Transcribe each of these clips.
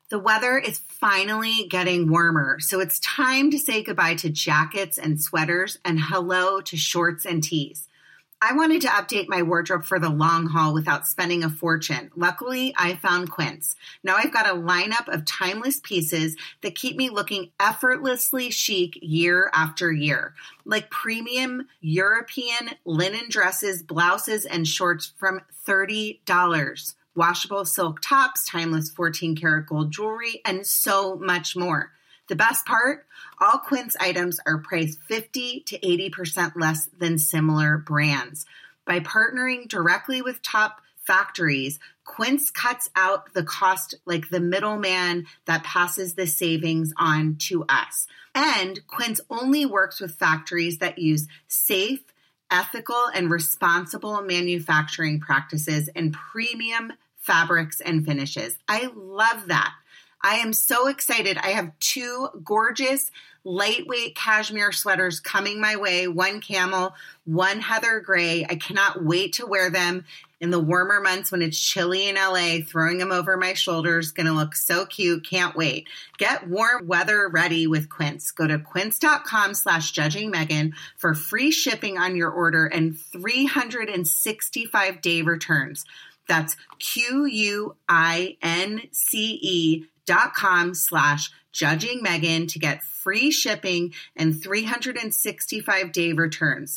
The weather is finally getting warmer, so it's time to say goodbye to jackets and sweaters and hello to shorts and tees. I wanted to update my wardrobe for the long haul without spending a fortune. Luckily, I found Quince. Now I've got a lineup of timeless pieces that keep me looking effortlessly chic year after year, like premium European linen dresses, blouses, and shorts from $30. Washable silk tops, timeless 14-karat gold jewelry, and so much more. The best part? All Quince items are priced 50 to 80% less than similar brands. By partnering directly with top factories, Quince cuts out the cost like the middleman that passes the savings on to us. And Quince only works with factories that use safe, ethical, and responsible manufacturing practices and premium fabrics and finishes. I love that. I am so excited. I have 2 gorgeous, lightweight cashmere sweaters coming my way, one camel, one heather gray. I cannot wait to wear them in the warmer months when it's chilly in LA. Throwing them over my shoulders, going to look so cute. Can't wait. Get warm weather ready with Quince. Go to quince.com/judgingmegan for free shipping on your order and 365-day returns. That's QUINCE.com/judgingmegan to get free shipping and 365-day returns.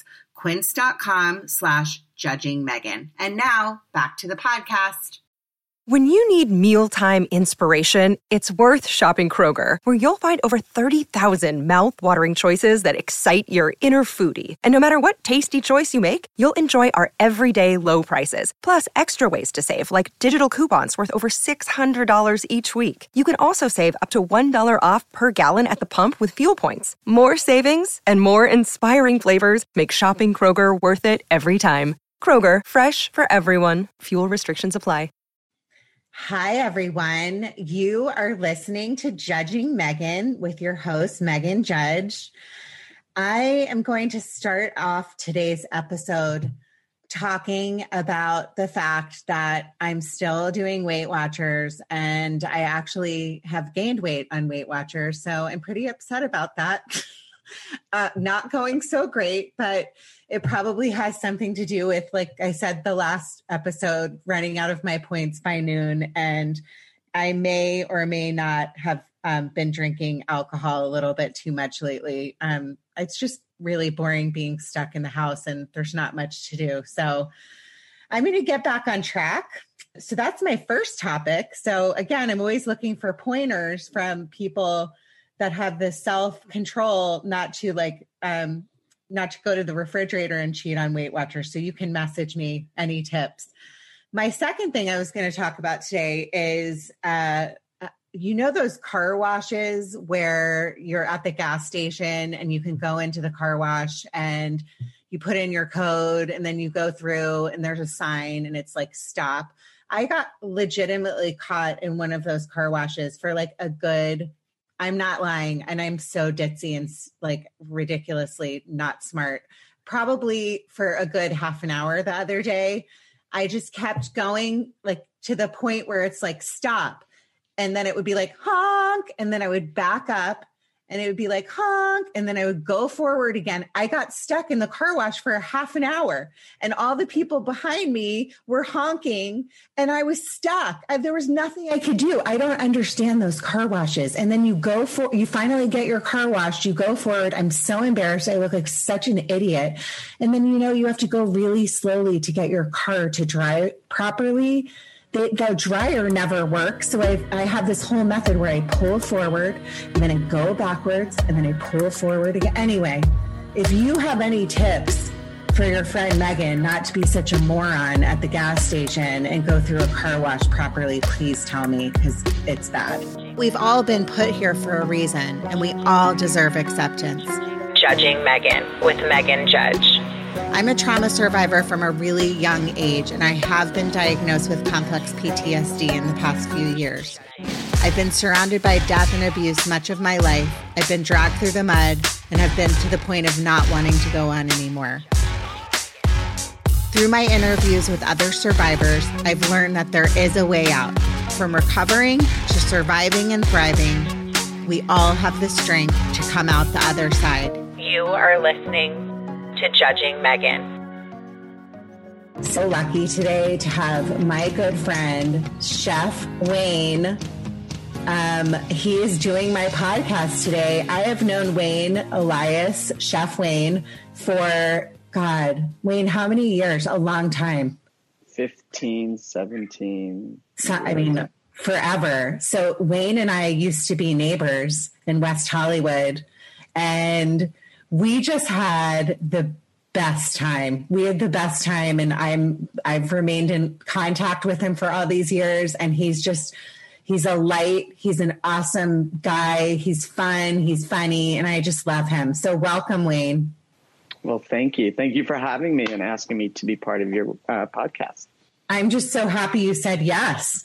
Quince.com/judgingmegan. And now back to the podcast. When you need mealtime inspiration, it's worth shopping Kroger, where you'll find over 30,000 mouth-watering choices that excite your inner foodie. And no matter what tasty choice you make, you'll enjoy our everyday low prices, plus extra ways to save, like digital coupons worth over $600 each week. You can also save up to $1 off per gallon at the pump with fuel points. More savings and more inspiring flavors make shopping Kroger worth it every time. Kroger, fresh for everyone. Fuel restrictions apply. Hi, everyone. You are listening to Judging Megan with your host, Megan Judge. I am going to start off today's episode talking about the fact that I'm still doing Weight Watchers, and I actually have gained weight on Weight Watchers. So I'm pretty upset about that. Not going so great, but it probably has something to do with, like I said, the last episode, running out of my points by noon. And I may or may not have been drinking alcohol a little bit too much lately. It's just really boring being stuck in the house and there's not much to do. So I'm going to get back on track. So that's my first topic. So again, I'm always looking for pointers from people that have the self-control not to go to the refrigerator and cheat on Weight Watchers. So you can message me any tips. My second thing I was going to talk about today is, those car washes where you're at the gas station and you can go into the car wash and you put in your code and then you go through and there's a sign and it's like, stop. I got legitimately caught in one of those car washes for like a good, I'm not lying, and I'm so ditzy and like ridiculously not smart. Probably for a good half an hour the other day, I just kept going like to the point where it's like, stop. And then it would be like, honk. And then I would back up and it would be like, honk. And then I would go forward again. I got stuck in the car wash for a half an hour and all the people behind me were honking and I was stuck. There was nothing I could do. I don't understand those car washes. And then you finally get your car washed, you go forward. I'm so embarrassed. I look like such an idiot. And then, you have to go really slowly to get your car to dry properly. The dryer never works. So I have this whole method where I pull forward and then I go backwards and then I pull forward again. Anyway, if you have any tips for your friend Megan not to be such a moron at the gas station and go through a car wash properly, please tell me, because it's bad. We've all been put here for a reason and we all deserve acceptance. Judging Megan with Megan Judge. I'm a trauma survivor from a really young age, and I have been diagnosed with complex PTSD in the past few years. I've been surrounded by death and abuse much of my life. I've been dragged through the mud and have been to the point of not wanting to go on anymore. Through my interviews with other survivors, I've learned that there is a way out. From recovering to surviving and thriving, we all have the strength to come out the other side. You are listening to Judging Megan. So lucky today to have my good friend, Chef Wayne. He is doing my podcast today. I have known Wayne Elias, Chef Wayne, for, God, Wayne, how many years? A long time. 15, 17. Forever. So Wayne and I used to be neighbors in West Hollywood, and we just had the best time. We had the best time, and I've remained in contact with him for all these years, and he's a light. He's an awesome guy. He's fun. He's funny, and I just love him. So welcome, Wayne. Well, thank you. Thank you for having me and asking me to be part of your podcast. I'm just so happy you said yes.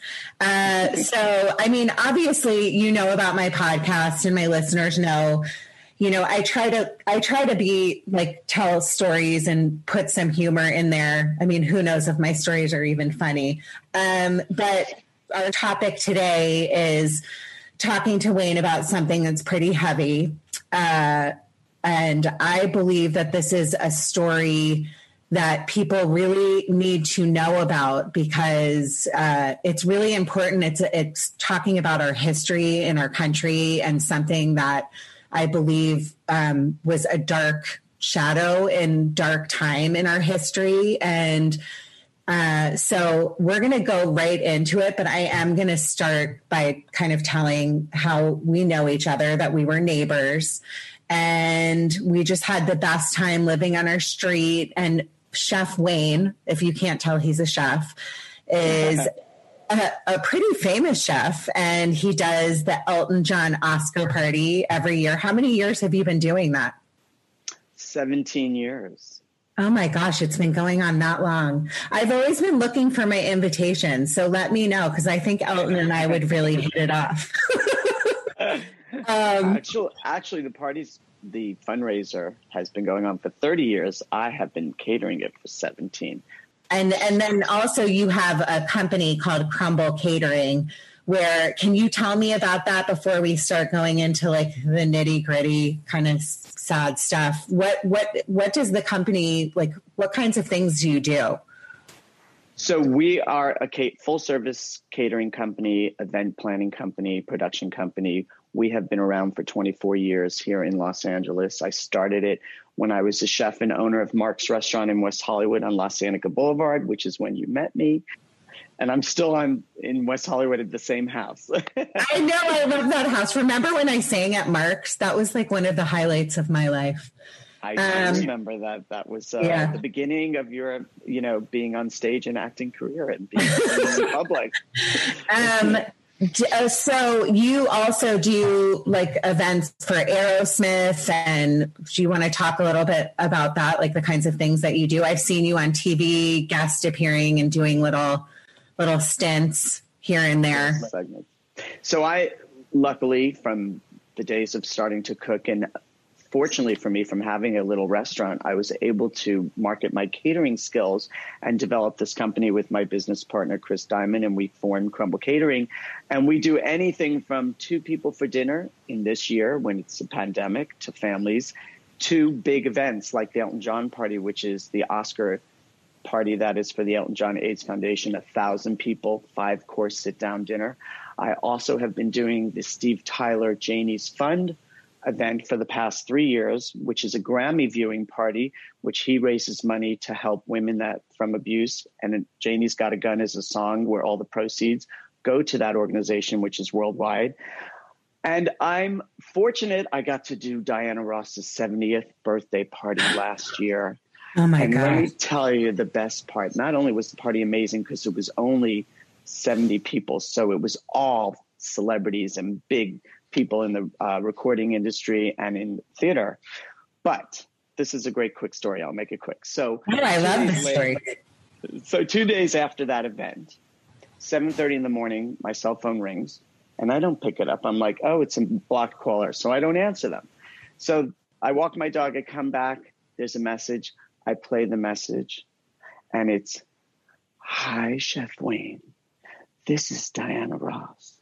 Obviously, you know about my podcast, and my listeners know, I try to be like, tell stories and put some humor in there. I mean, who knows if my stories are even funny. But our topic today is talking to Wayne about something that's pretty heavy. And I believe that this is a story that people really need to know about, because it's really important. It's talking about our history in our country, and something that I believe was a dark shadow and dark time in our history. And so we're going to go right into it, but I am going to start by kind of telling how we know each other, that we were neighbors, and we just had the best time living on our street. And Chef Wayne, if you can't tell he's a chef, is a pretty famous chef, and he does the Elton John Oscar party every year. How many years have you been doing that? 17 years. Oh my gosh, it's been going on that long. I've always been looking for my invitation, so let me know, because I think Elton and I would really hit it off. Actually, the fundraiser has been going on for 30 years. I have been catering it for 17. And then also you have a company called Crumble Catering, where, can you tell me about that before we start going into like the nitty gritty kind of sad stuff? What does the company, like, what kinds of things do you do? So we are a full service catering company, event planning company, production company. We have been around for 24 years here in Los Angeles. I started it when I was a chef and owner of Mark's Restaurant in West Hollywood on La Cienega Boulevard, which is when you met me. And I'm still in West Hollywood at the same house. I know. I love that house. Remember when I sang at Mark's? That was like one of the highlights of my life. I remember that. That was the beginning of your, being on stage and acting career and being in public. So you also do like events for Aerosmith, and do you want to talk a little bit about that, like the kinds of things that you do? I've seen you on TV, guest appearing and doing little stints here and there. So I, luckily, from the days of starting to cook, and fortunately for me, from having a little restaurant, I was able to market my catering skills and develop this company with my business partner, Chris Diamond, and we formed Crumble Catering. And we do anything from 2 people for dinner in this year when it's a pandemic, to families, to big events like the Elton John party, which is the Oscar party that is for the Elton John AIDS Foundation, 1,000 people, 5-course sit-down dinner. I also have been doing the Steve Tyler Janie's Fund event for the past 3 years, which is a Grammy viewing party, which he raises money to help women from abuse. And Janie's Got a Gun is a song where all the proceeds go to that organization, which is worldwide. And I'm fortunate I got to do Diana Ross's 70th birthday party last year. Oh my God. God. Let me tell you the best part. Not only was the party amazing because it was only 70 people, so it was all celebrities and big people in the recording industry and in theater. But this is a great quick story. I'll make it quick. So I love this story. So 2 days after that event, 7:30 in the morning, my cell phone rings and I don't pick it up. I'm like, oh, it's a blocked caller. So I don't answer them. So I walk my dog, I come back, there's a message. I play the message and it's, "Hi, Chef Wayne. This is Diana Ross.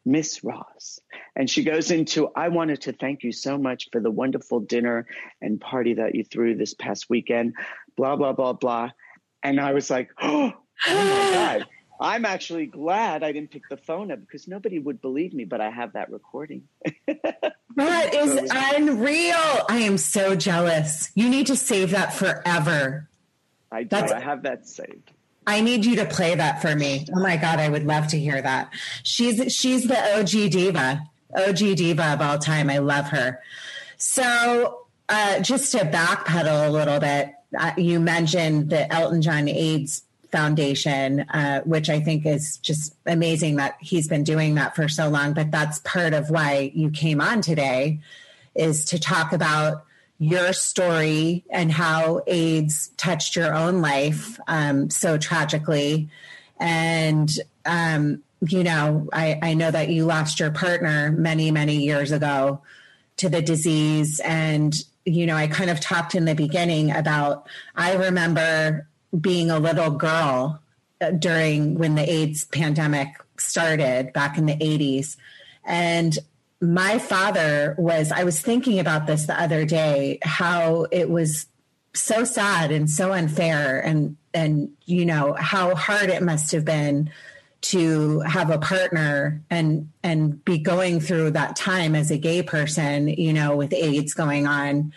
Miss Ross. And she goes into, I wanted to thank you so much for the wonderful dinner and party that you threw this past weekend, blah, blah, blah, blah. And I was like, oh my God. I'm actually glad I didn't pick the phone up because nobody would believe me, but I have that recording. That is unreal. I am so jealous. You need to save that forever. I do. I have that saved. I need you to play that for me. Oh my God, I would love to hear that. She's the OG diva of all time. I love her. So just to backpedal a little bit, you mentioned the Elton John AIDS Foundation, which I think is just amazing that he's been doing that for so long. But that's part of why you came on today, is to talk about your story and how AIDS touched your own life so tragically. And, you know, I know that you lost your partner many, many years ago to the disease. And, you know, I kind of talked in the beginning about, I remember being a little girl during when the AIDS pandemic started back in the 80s. And my father I was thinking about this the other day, how it was so sad and so unfair, and you know, how hard it must have been to have a partner and be going through that time as a gay person, you know, with AIDS going on.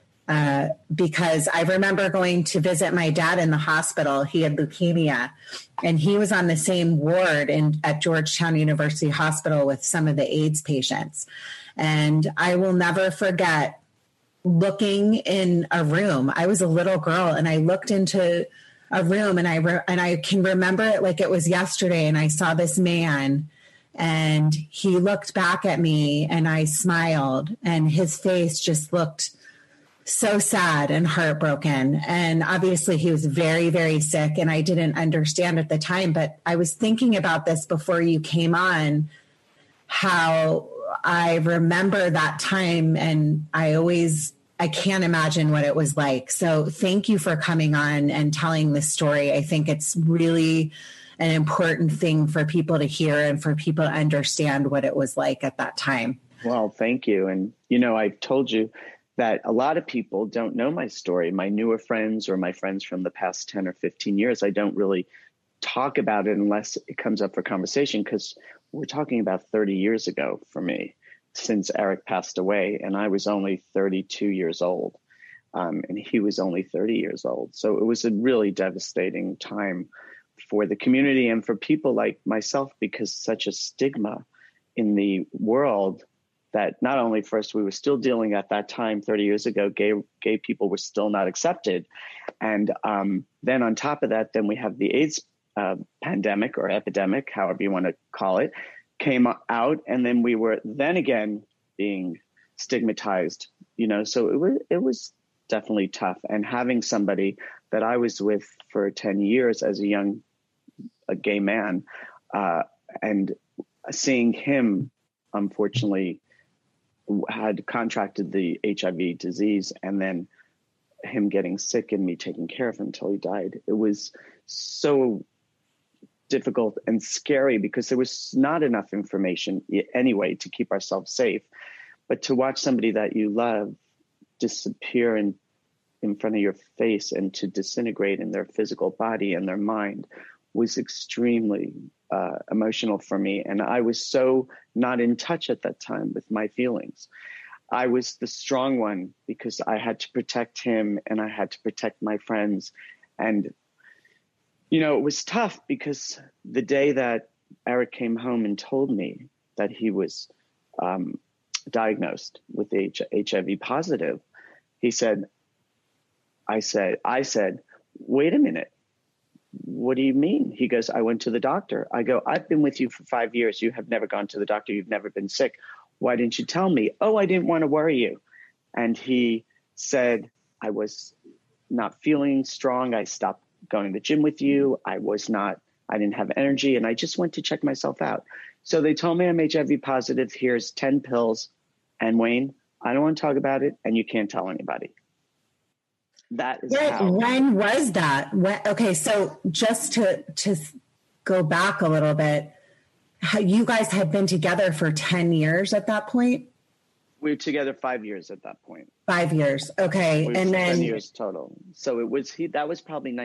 Because I remember going to visit my dad in the hospital. He had leukemia, and he was on the same ward at Georgetown University Hospital with some of the AIDS patients. And I will never forget looking in a room. I was a little girl, and I looked into a room, and I can remember it like it was yesterday. And I saw this man, and he looked back at me, and I smiled, and his face just looked so sad and heartbroken. And obviously he was very, very sick, and I didn't understand at the time, but I was thinking about this before you came on, how I remember that time, and I can't imagine what it was like. So thank you for coming on and telling this story. I think it's really an important thing for people to hear and for people to understand what it was like at that time. Well, thank you. And, you know, I've told you that a lot of people don't know my story. My newer friends or my friends from the past 10 or 15 years, I don't really talk about it unless it comes up for conversation, because we're talking about 30 years ago for me, since Eric passed away, and I was only 32 years old, and he was only 30 years old. So it was a really devastating time for the community and for people like myself, because such a stigma in the world that not only first we were still dealing at that time 30 years ago, gay people were still not accepted. And then on top of that, then we have the AIDS pandemic or epidemic, however you want to call it, came out. And then we were then again being stigmatized, you know, so it was definitely tough. And having somebody that I was with for 10 years as a gay man, and seeing him, unfortunately, had contracted the HIV disease, and then him getting sick and me taking care of him until he died. It was so difficult and scary because there was not enough information anyway to keep ourselves safe. But to watch somebody that you love disappear in front of your face and to disintegrate in their physical body and their mind was extremely emotional for me. And I was so not in touch at that time with my feelings. I was the strong one because I had to protect him and I had to protect my friends. And, you know, it was tough because the day that Eric came home and told me that he was diagnosed with HIV positive, I said, wait a minute. What do you mean? He goes, I went to the doctor. I go, I've been with you for 5 years. You have never gone to the doctor. You've never been sick. Why didn't you tell me? Oh, I didn't want to worry you. And he said, I was not feeling strong. I stopped going to the gym with you. I didn't have energy. And I just went to check myself out. So they told me I'm HIV positive. Here's 10 pills. And Wayne, I don't want to talk about it. And you can't tell anybody. That is how. When was that? Okay, so just to go back a little bit, you guys had been together for 10 years at that point? We were together 5 years at that point. 5 years. Okay. And then 10 years total. So that was probably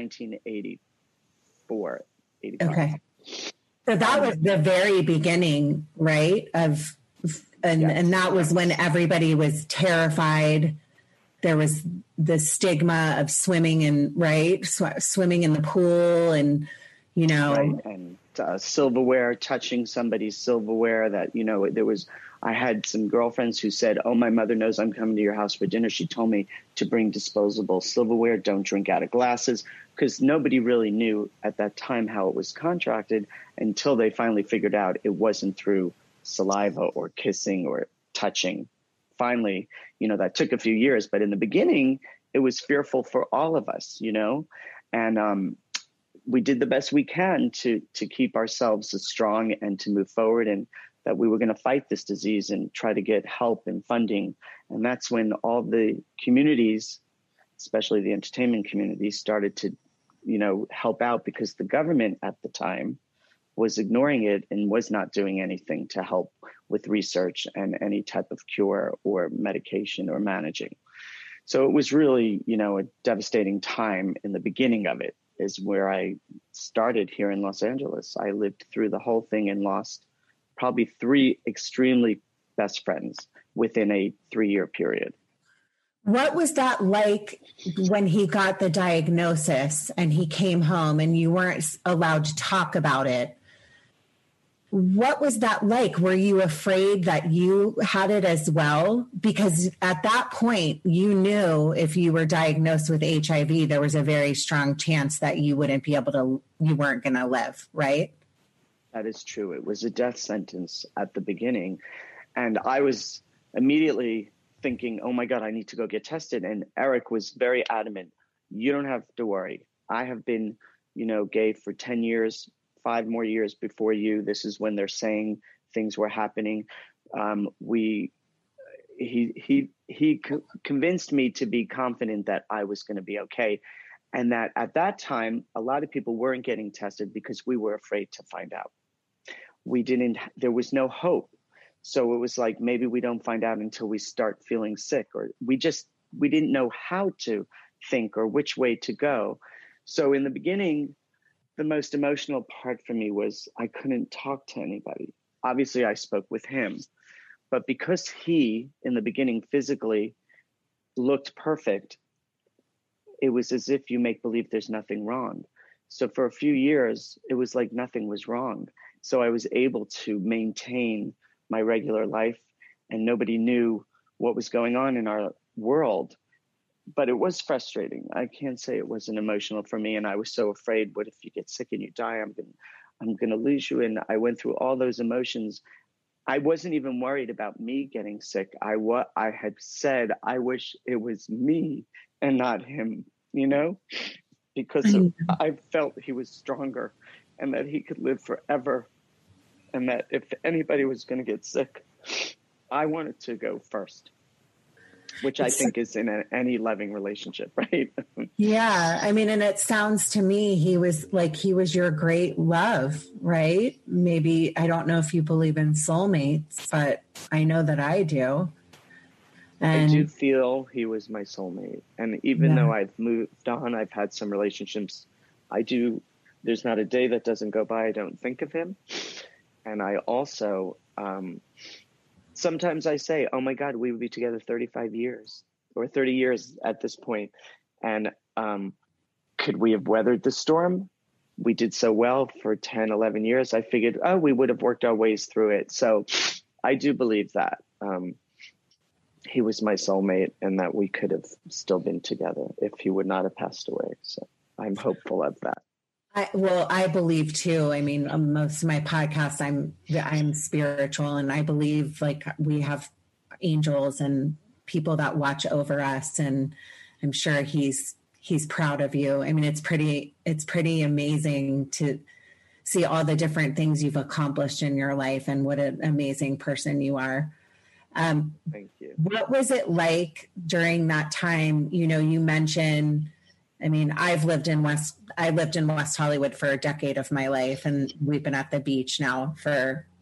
1984, 85. Okay. So that was the very beginning, right? And that was when everybody was terrified. There was the stigma of swimming in the pool and, Right. And silverware, touching somebody's silverware that, I had some girlfriends who said, oh, my mother knows I'm coming to your house for dinner. She told me to bring disposable silverware. Don't drink out of glasses, because nobody really knew at that time how it was contracted until they finally figured out it wasn't through saliva or kissing or touching. Finally, that took a few years. But in the beginning, it was fearful for all of us, and we did the best we can to keep ourselves strong and to move forward, and that we were going to fight this disease and try to get help and funding. And that's when all the communities, especially the entertainment community, started to, help out, because the government at the time was ignoring it and was not doing anything to help with research and any type of cure or medication or managing. So it was really, a devastating time in the beginning of it, is where I started here in Los Angeles. I lived through the whole thing and lost probably 3 extremely best friends within a 3-year period. What was that like when he got the diagnosis and he came home and you weren't allowed to talk about it? What was that like? Were you afraid that you had it as well? Because at that point, you knew if you were diagnosed with HIV, there was a very strong chance that you weren't going to live, right? That is true. It was a death sentence at the beginning. And I was immediately thinking, oh my God, I need to go get tested. And Eric was very adamant. You don't have to worry. I have been, gay for 10 years, 5 more years before you. This is when they're saying things were happening. He convinced me to be confident that I was going to be okay. And that at that time, a lot of people weren't getting tested because we were afraid to find out. There was no hope. So it was like, maybe we don't find out until we start feeling sick, or we didn't know how to think or which way to go. So in the beginning, the most emotional part for me was I couldn't talk to anybody. Obviously, I spoke with him, but because he, in the beginning, physically looked perfect, it was as if you make believe there's nothing wrong. So for a few years, it was like nothing was wrong. So I was able to maintain my regular life, and nobody knew what was going on in our world. But it was frustrating. I can't say it wasn't emotional for me. And I was so afraid, what if you get sick and you die? I'm going to lose you. And I went through all those emotions. I wasn't even worried about me getting sick. I had said, I wish it was me and not him, because I felt he was stronger and that he could live forever. And that if anybody was going to get sick, I wanted to go first, which I think is in any loving relationship, right? Yeah. I mean, and it sounds to me, he was your great love, right? Maybe, I don't know if you believe in soulmates, but I know that I do. And I do feel he was my soulmate. And even though I've moved on, I've had some relationships. There's not a day that doesn't go by I don't think of him. And I also, sometimes I say, oh my God, we would be together 35 years or 30 years at this point. And could we have weathered the storm? We did so well for 10, 11 years. I figured, we would have worked our ways through it. So I do believe that he was my soulmate and that we could have still been together if he would not have passed away. So I'm hopeful of that. I believe too. I mean, most of my podcasts, I'm spiritual, and I believe like we have angels and people that watch over us, and I'm sure he's proud of you. I mean, it's pretty amazing to see all the different things you've accomplished in your life and what an amazing person you are. Thank you. What was it like during that time? You mentioned, I mean, I lived in West Hollywood for a decade of my life, and we've been at the beach now for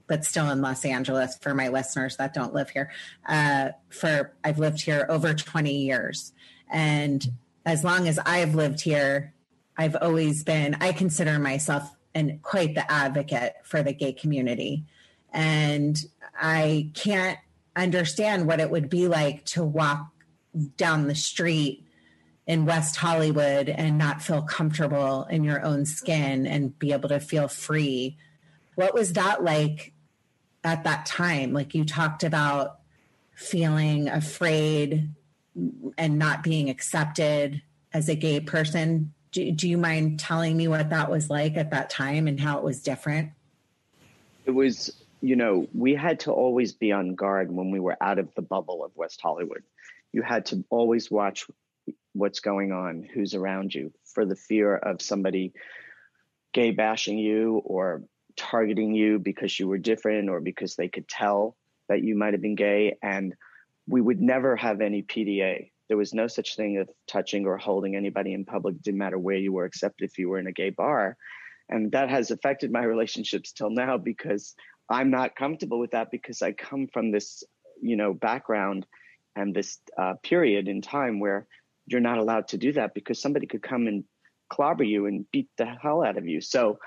but still in Los Angeles for my listeners that don't live here. I've lived here over 20 years. And as long as I've lived here, I consider myself quite the advocate for the gay community. And I can't understand what it would be like to walk down the street in West Hollywood and not feel comfortable in your own skin and be able to feel free. What was that like at that time? Like, you talked about feeling afraid and not being accepted as a gay person. Do you mind telling me what that was like at that time and how it was different? It was, we had to always be on guard when we were out of the bubble of West Hollywood. You had to always watch what's going on, who's around you, for the fear of somebody gay bashing you or targeting you because you were different or because they could tell that you might have been gay. And we would never have any PDA. There was no such thing as touching or holding anybody in public. It didn't matter where you were, except if you were in a gay bar. And that has affected my relationships till now, because I'm not comfortable with that, because I come from this, background and this period in time where you're not allowed to do that, because somebody could come and clobber you and beat the hell out of you. So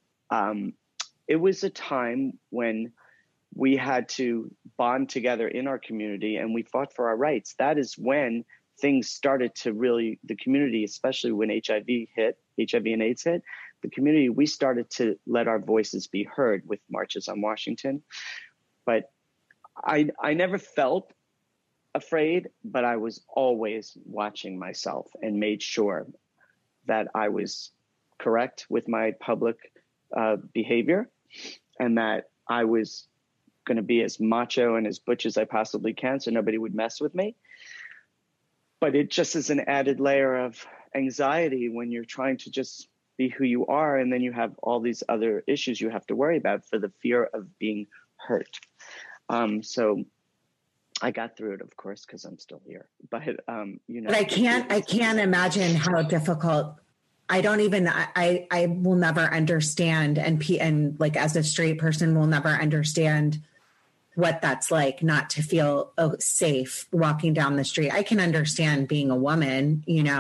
it was a time when we had to bond together in our community, and we fought for our rights. That is when things started to really, the community, especially when HIV and AIDS hit, the community, we started to let our voices be heard with marches on Washington. But I never felt afraid, but I was always watching myself and made sure that I was correct with my public behavior, and that I was going to be as macho and as butch as I possibly can so nobody would mess with me. But it just is an added layer of anxiety when you're trying to just be who you are, and then you have all these other issues you have to worry about for the fear of being hurt. So I got through it, of course, because I'm still here. But But I can't imagine how difficult. I will never understand, and like, as a straight person, will never understand what that's like, not to feel safe walking down the street. I can understand being a woman,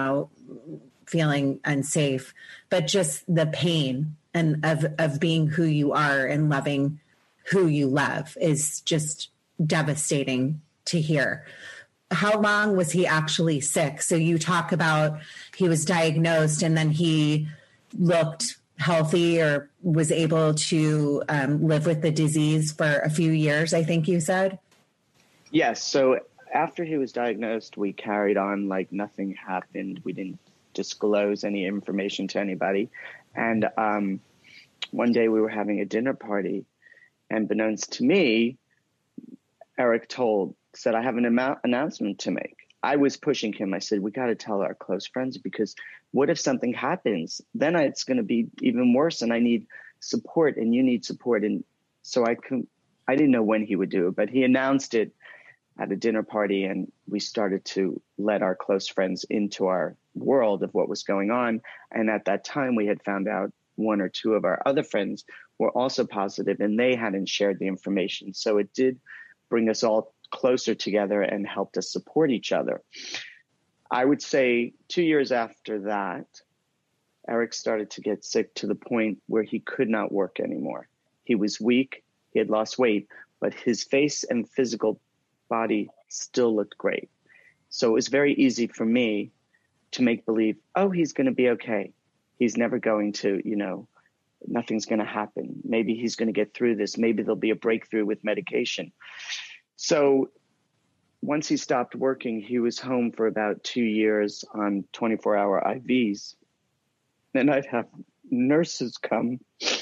feeling unsafe, but just the pain and of being who you are and loving who you love is just devastating to hear. How long was he actually sick? So you talk about he was diagnosed and then he looked healthy or was able to live with the disease for a few years, I think you said? Yes. So after he was diagnosed, we carried on like nothing happened. We didn't disclose any information to anybody. And one day we were having a dinner party, and beknownst to me, Eric said, I have an announcement to make. I was pushing him. I said, we got to tell our close friends, because what if something happens? Then it's going to be even worse, and I need support, and you need support. And so I didn't know when he would do it, but he announced it at a dinner party, and we started to let our close friends into our world of what was going on. And at that time, we had found out one or two of our other friends were also positive, and they hadn't shared the information. So it did bring us all closer together and helped us support each other. I would say 2 years after that, Eric started to get sick to the point where he could not work anymore. He was weak, he had lost weight, but his face and physical body still looked great. So it was very easy for me to make believe, oh, he's going to be okay. He's never going to, nothing's going to happen. Maybe he's going to get through this. Maybe there'll be a breakthrough with medication. So once he stopped working, he was home for about 2 years on 24-hour IVs. And I'd have nurses come,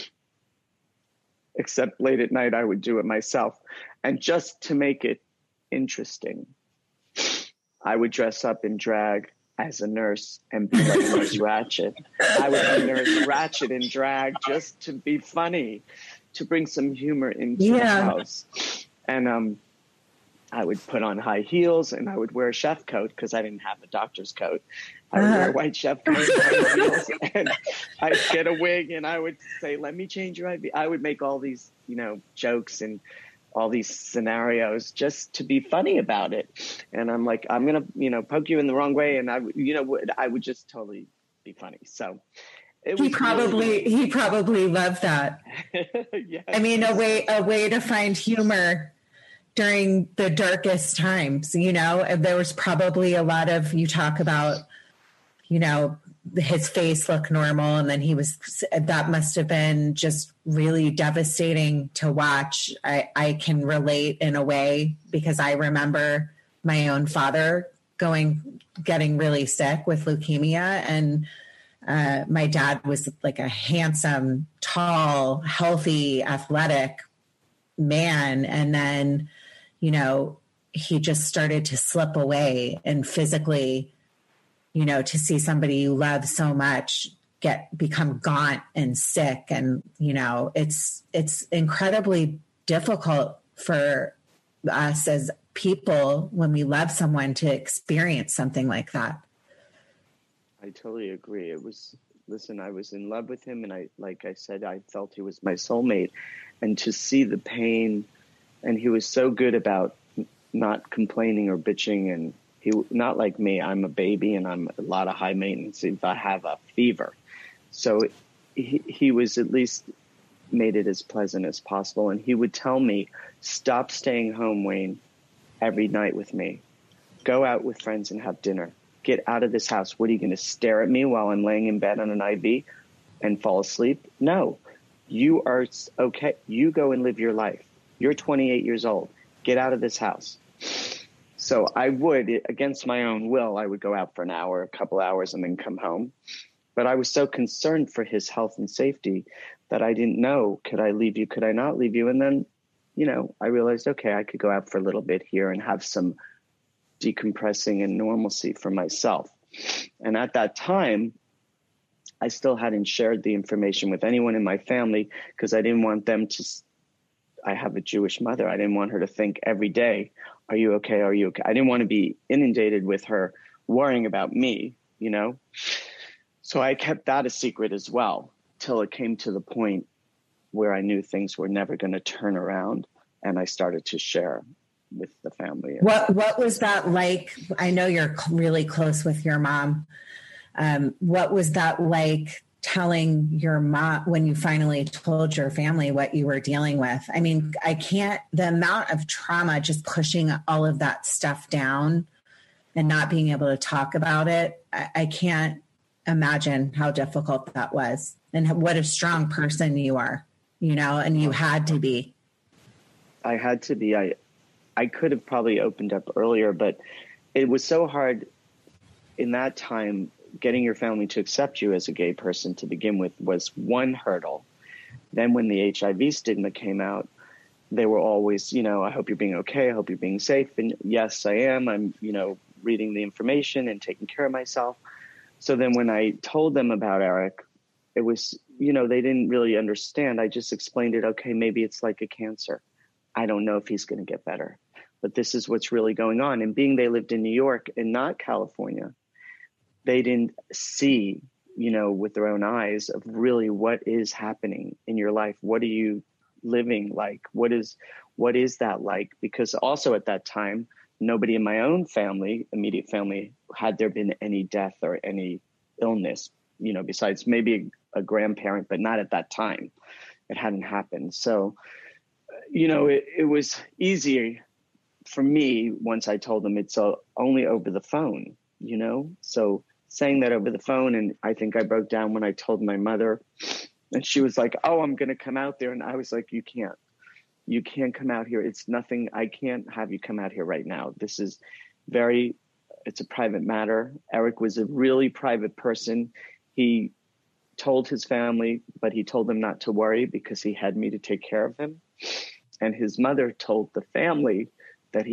except late at night, I would do it myself. And just to make it interesting, I would dress up in drag as a nurse and be like Nurse Ratched. I would be Nurse Ratched in drag just to be funny, to bring some humor into the house. And I would put on high heels and I would wear a chef coat because I didn't have a doctor's coat. I would wear a white chef coat and high heels, and I'd get a wig and I would say, let me change your IV. I would make all these, jokes and all these scenarios just to be funny about it. And I'm like, I'm going to, poke you in the wrong way. And I would just totally be funny. So he probably loved that. Yes. I mean, a way to find humor during the darkest times, there was probably a lot of, you talk about, his face looked normal. And then that must've been just really devastating to watch. I can relate in a way because I remember my own father getting really sick with leukemia. And my dad was like a handsome, tall, healthy, athletic man. And then, he just started to slip away, and physically, to see somebody you love so much become gaunt and sick. And, it's incredibly difficult for us as people when we love someone to experience something like that. I totally agree. I was in love with him. And like I said, I felt he was my soulmate, and to see the pain, and he was so good about not complaining or bitching. And he, not like me, I'm a baby and I'm a lot of high maintenance if I have a fever. So he was at least made it as pleasant as possible. And he would tell me, stop staying home, Wayne, every night with me. Go out with friends and have dinner. Get out of this house. What are you going to stare at me while I'm laying in bed on an IV and fall asleep? No, you are okay. You go and live your life. You're 28 years old. Get out of this house. So I would, against my own will, I would go out for an hour, a couple hours, and then come home. But I was so concerned for his health and safety that I didn't know, could I leave you? Could I not leave you? And then, I realized, okay, I could go out for a little bit here and have some decompressing and normalcy for myself. And at that time, I still hadn't shared the information with anyone in my family because I didn't want them to, I have a Jewish mother. I didn't want her to think every day, are you okay? Are you okay? I didn't want to be inundated with her worrying about me, So I kept that a secret as well till it came to the point where I knew things were never going to turn around, and I started to share with the family. What was that like? I know you're really close with your mom. What was that like telling your mom when you finally told your family what you were dealing with? I mean, the amount of trauma, just pushing all of that stuff down and not being able to talk about it. I can't imagine how difficult that was, and what a strong person you are, and you had to be. I had to be. I could have probably opened up earlier, but it was so hard in that time. Getting your family to accept you as a gay person to begin with was one hurdle. Then when the HIV stigma came out, they were always, I hope you're being okay. I hope you're being safe. And yes, I am. I'm, reading the information and taking care of myself. So then when I told them about Eric, it was, they didn't really understand. I just explained it. Okay, maybe it's like a cancer. I don't know if he's going to get better, but this is what's really going on. And being they lived in New York and not California, they didn't see, with their own eyes of really what is happening in your life. What are you living like? What is that like? Because also at that time, nobody in my own family, immediate family, had there been any death or any illness, besides maybe a grandparent, but not at that time. It hadn't happened. So, it was easier for me once I told them it's only over the phone, So saying that over the phone, and I think I broke down when I told my mother, and she was like, oh, I'm going to come out there. And I was like, you can't come out here. It's nothing. I can't have you come out here right now. This is it's a private matter. Eric was a really private person. He told his family, but he told them not to worry because he had me to take care of him. And his mother told the family that he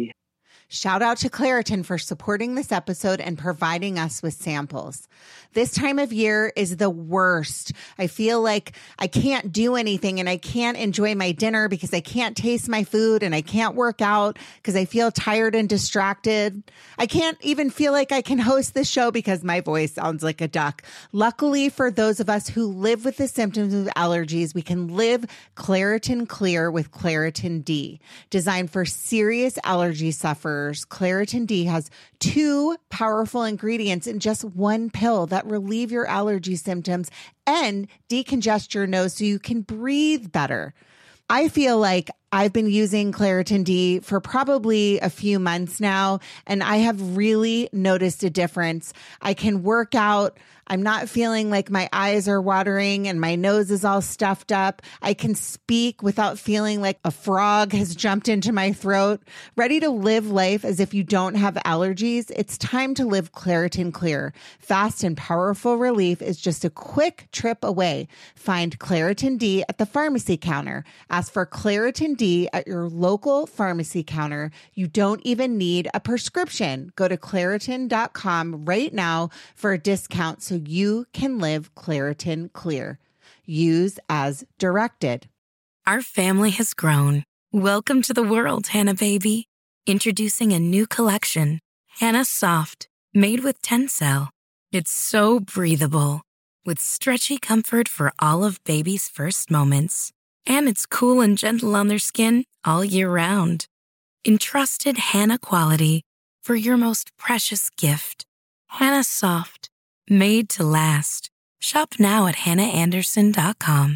Shout out to Claritin for supporting this episode and providing us with samples. This time of year is the worst. I feel like I can't do anything and I can't enjoy my dinner because I can't taste my food and I can't work out because I feel tired and distracted. I can't even feel like I can host this show because my voice sounds like a duck. Luckily for those of us who live with the symptoms of allergies, we can live Claritin Clear with Claritin D. Designed for serious allergy sufferers, Claritin D has 2 powerful ingredients in just one pill that relieve your allergy symptoms and decongest your nose so you can breathe better. I feel like I've been using Claritin D for probably a few months now, and I have really noticed a difference. I can work out. I'm not feeling like my eyes are watering and my nose is all stuffed up. I can speak without feeling like a frog has jumped into my throat. Ready to live life as if you don't have allergies? It's time to live Claritin Clear. Fast and powerful relief is just a quick trip away. Find Claritin D at the pharmacy counter. Ask for Claritin D at your local pharmacy counter. You don't even need a prescription. Go to Claritin.com right now for a discount so you can live Claritin Clear. Use as directed. Our family has grown. Welcome to the world, Hannah baby. Introducing a new collection, Hannah Soft, made with Tencel. It's so breathable, with stretchy comfort for all of baby's first moments. And it's cool and gentle on their skin all year round. Entrusted Hannah quality for your most precious gift. Hannah Soft, made to last. Shop now at hannahanderson.com.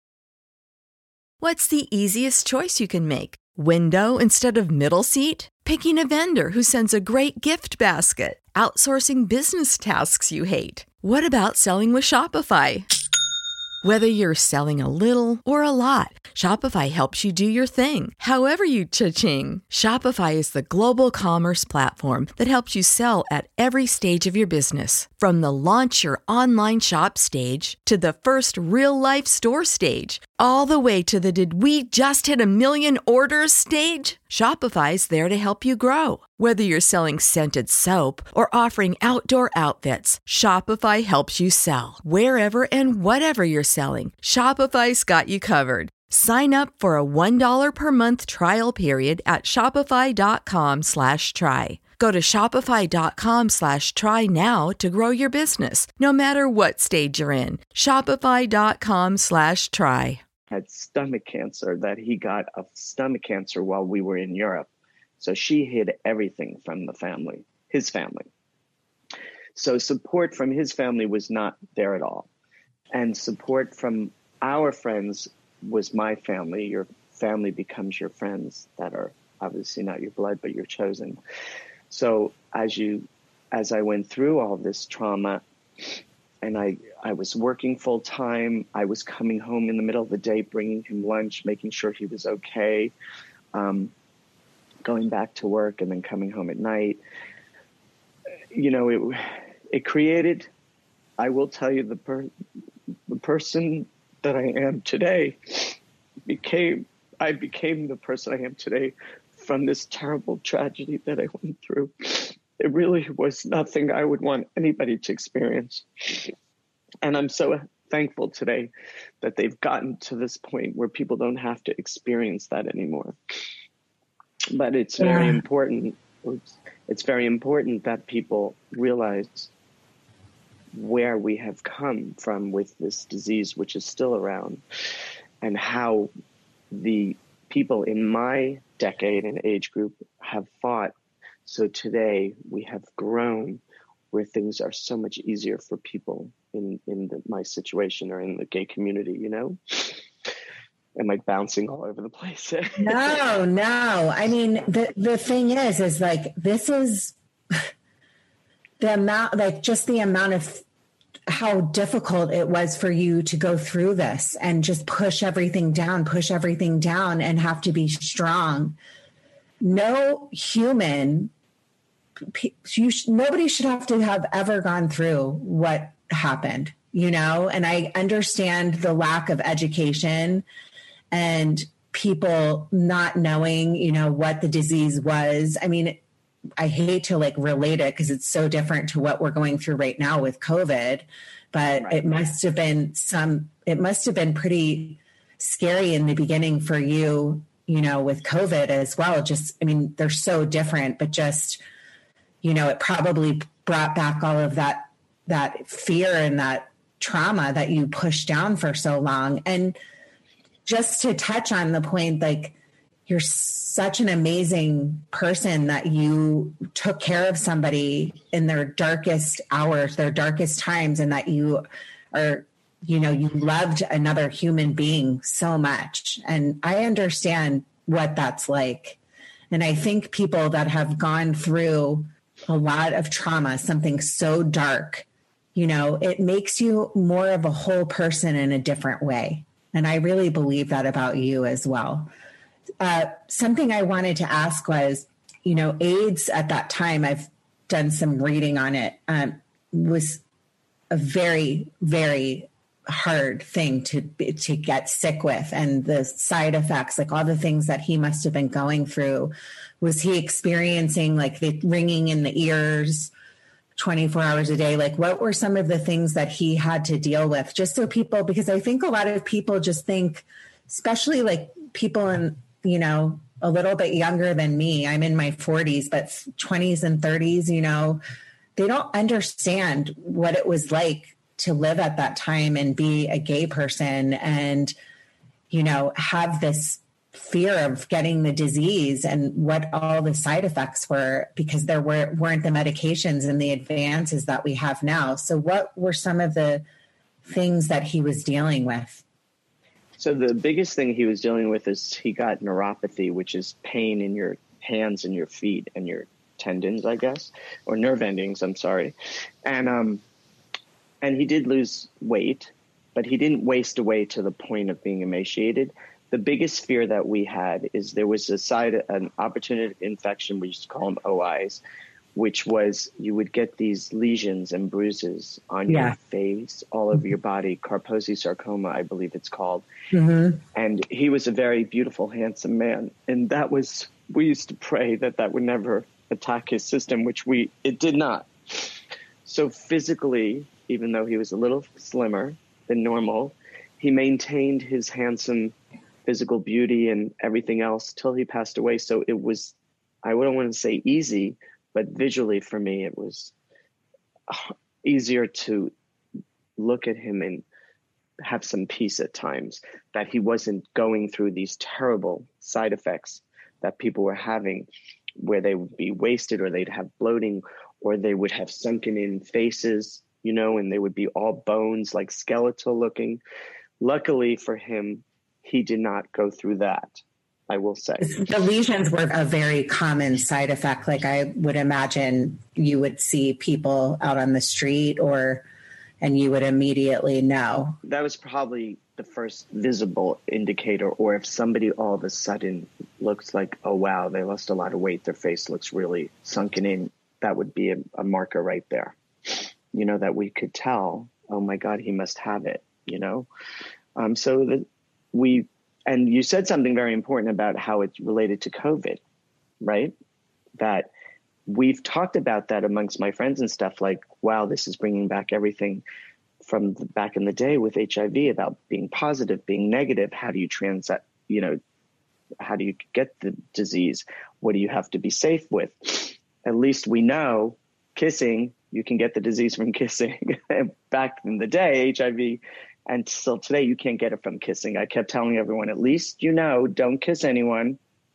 What's the easiest choice you can make? Window instead of middle seat? Picking a vendor who sends a great gift basket? Outsourcing business tasks you hate? What about selling with Shopify? Whether you're selling a little or a lot, Shopify helps you do your thing, however you cha-ching. Shopify is the global commerce platform that helps you sell at every stage of your business. From the launch your online shop stage to the first real-life store stage, all the way to the did we just hit 1 million orders stage. Shopify's there to help you grow. Whether you're selling scented soap or offering outdoor outfits, Shopify helps you sell. Wherever and whatever you're selling, Shopify's got you covered. Sign up for a $1 per month trial period at shopify.com/try. Go to shopify.com/try now to grow your business, no matter what stage you're in. Shopify.com/try. Had stomach cancer, that he got a stomach cancer while we were in Europe. So she hid everything from the family, his family. So support from his family was not there at all. And support from our friends was my family. Your family becomes your friends that are obviously not your blood, but your chosen. So as I went through all this trauma, and I was working full time, I was coming home in the middle of the day, bringing him lunch, making sure he was okay, going back to work and then coming home at night. You know, it created, I will tell you, the person that I am today I became the person I am today from this terrible tragedy that I went through. It really was nothing I would want anybody to experience. And I'm so thankful today that they've gotten to this point where people don't have to experience that anymore. But it's very important. It's very important that people realize where we have come from with this disease, which is still around, and how the people in my decade and age group have fought. So today we have grown where things are so much easier for people in my situation or in the gay community, you know? Am I bouncing all over the place? No. I mean, the thing is like, this is the amount, like just the amount of how difficult it was for you to go through this and just push everything down and have to be strong. No human, nobody should have to have ever gone through what happened, you know? And I understand the lack of education and people not knowing, what the disease was. I mean, I hate to relate it because it's so different to what we're going through right now with COVID, but right. It must have been pretty scary in the beginning for you, with COVID as well. They're so different, but it probably brought back all of that fear and that trauma that you pushed down for so long. And just to touch on the point, you're such an amazing person that you took care of somebody in their darkest hours, their darkest times, and that you are, you loved another human being so much. And I understand what that's like. And I think people that have gone through a lot of trauma, something so dark, it makes you more of a whole person in a different way. And I really believe that about you as well. Something I wanted to ask was, AIDS at that time, I've done some reading on it, was a very, very hard thing to get sick with. And the side effects, all the things that he must have been going through. Was he experiencing the ringing in the ears 24 hours a day? What were some of the things that he had to deal with? Just so people, because I think a lot of people just think, especially people in, a little bit younger than me, I'm in my 40s, but 20s and 30s, they don't understand what it was like to live at that time and be a gay person and, have this fear of getting the disease and what all the side effects were, because there weren't the medications and the advances that we have now. So what were some of the things that he was dealing with? So the biggest thing he was dealing with is he got neuropathy, which is pain in your hands and your feet and your tendons, I guess, or nerve endings. I'm sorry. And he did lose weight, but he didn't waste away to the point of being emaciated. The biggest fear that we had is there was an opportunistic infection, we used to call them OIs, which was you would get these lesions and bruises on your face, all over your body, Kaposi sarcoma, I believe it's called. Mm-hmm. And he was a very beautiful, handsome man. And we used to pray that would never attack his system, which it did not. So physically, even though he was a little slimmer than normal, he maintained his handsome physical beauty and everything else till he passed away. So it was, I wouldn't want to say easy, but visually for me, it was easier to look at him and have some peace at times, that he wasn't going through these terrible side effects that people were having, where they would be wasted or they'd have bloating or they would have sunken in faces, and they would be all bones, skeletal looking. Luckily for him, he did not go through that, I will say. The lesions were a very common side effect. I would imagine you would see people out on the street and you would immediately know. That was probably the first visible indicator. Or if somebody all of a sudden looks like, oh, wow, they lost a lot of weight, their face looks really sunken in, that would be a marker right there, that we could tell, oh my God, he must have it, so that and you said something very important about how it's related to COVID, right? That we've talked about that amongst my friends and stuff, wow, this is bringing back everything from back in the day with HIV about being positive, being negative. How do you how do you get the disease? What do you have to be safe with? At least we know kissing, you can get the disease from kissing. Back in the day, HIV, and still today, you can't get it from kissing. I kept telling everyone, at least, don't kiss anyone,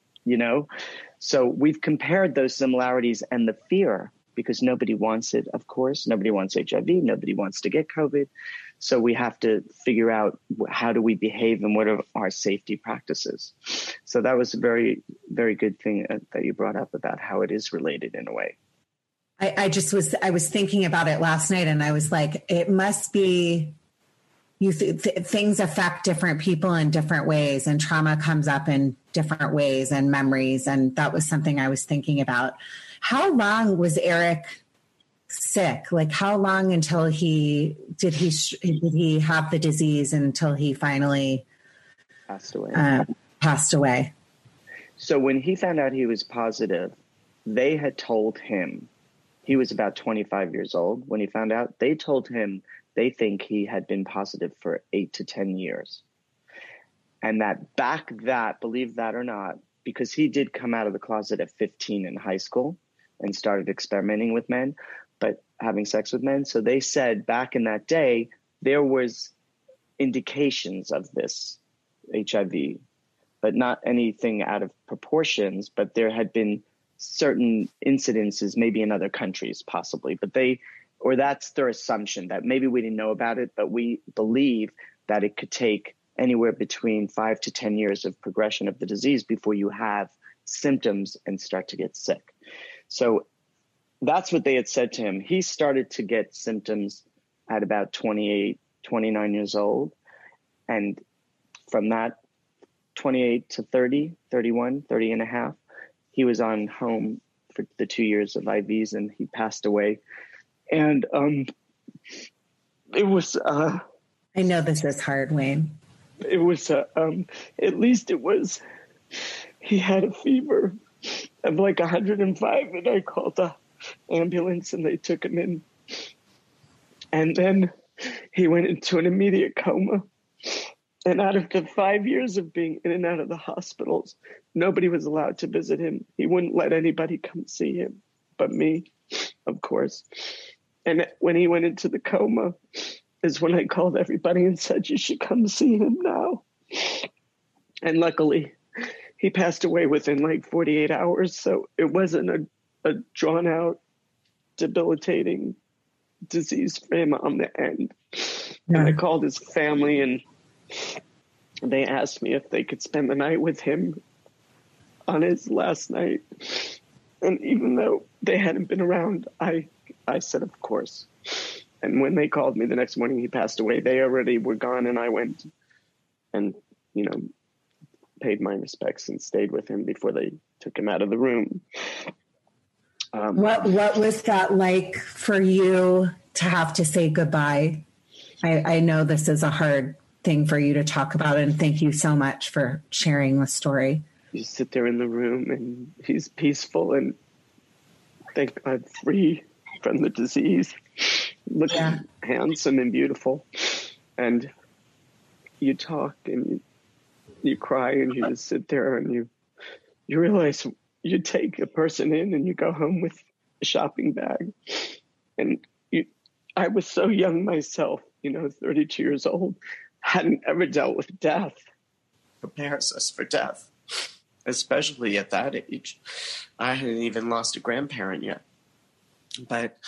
So we've compared those similarities and the fear, because nobody wants it, of course. Nobody wants HIV. Nobody wants to get COVID. So we have to figure out how do we behave and what are our safety practices. So that was a very, very good thing that you brought up about how it is related in a way. I was thinking about it last night, and I was like, it must be, things affect different people in different ways, and trauma comes up in different ways and memories. And that was something I was thinking about. How long was Eric sick? How long until did he have the disease until he finally passed away? passed away? So when he found out he was positive, they had told him, he was about 25 years old when he found out, they told him they think he had been positive for 8 to 10 years. And believe that or not, because he did come out of the closet at 15 in high school and started experimenting with men, but having sex with men. So they said back in that day, there was indications of this HIV, but not anything out of proportions, but there had been certain incidences, maybe in other countries, possibly, but that's their assumption, that maybe we didn't know about it, but we believe that it could take anywhere between 5 to 10 years of progression of the disease before you have symptoms and start to get sick. So that's what they had said to him. He started to get symptoms at about 28, 29 years old. And from that 28 to 30, 31, 30 and a half, he was on home for the 2 years of IVs and he passed away. And it was... I know this is hard, Wayne. It was, at least it was, he had a fever of like 105 and I called the ambulance and they took him in. And then he went into an immediate coma. And out of the 5 years of being in and out of the hospitals, nobody was allowed to visit him. He wouldn't let anybody come see him, but me, of course. And when he went into the coma is when I called everybody and said, you should come see him now. And luckily, he passed away within like 48 hours. So it wasn't a drawn out, debilitating disease for him on the end. Yeah. And I called his family and they asked me if they could spend the night with him on his last night. And even though they hadn't been around, I said, of course. And when they called me the next morning, he passed away. They already were gone, and I went and, paid my respects and stayed with him before they took him out of the room. What was that like for you to have to say goodbye? I know this is a hard thing for you to talk about, and thank you so much for sharing the story. You sit there in the room, and he's peaceful and, thank God, free from the disease. Looking handsome and beautiful, and you talk and you cry and you just sit there and you realize you take a person in and you go home with a shopping bag. And I was so young myself, 32 years old, hadn't ever dealt with death. Prepares us for death, especially at that age. I hadn't even lost a grandparent yet, but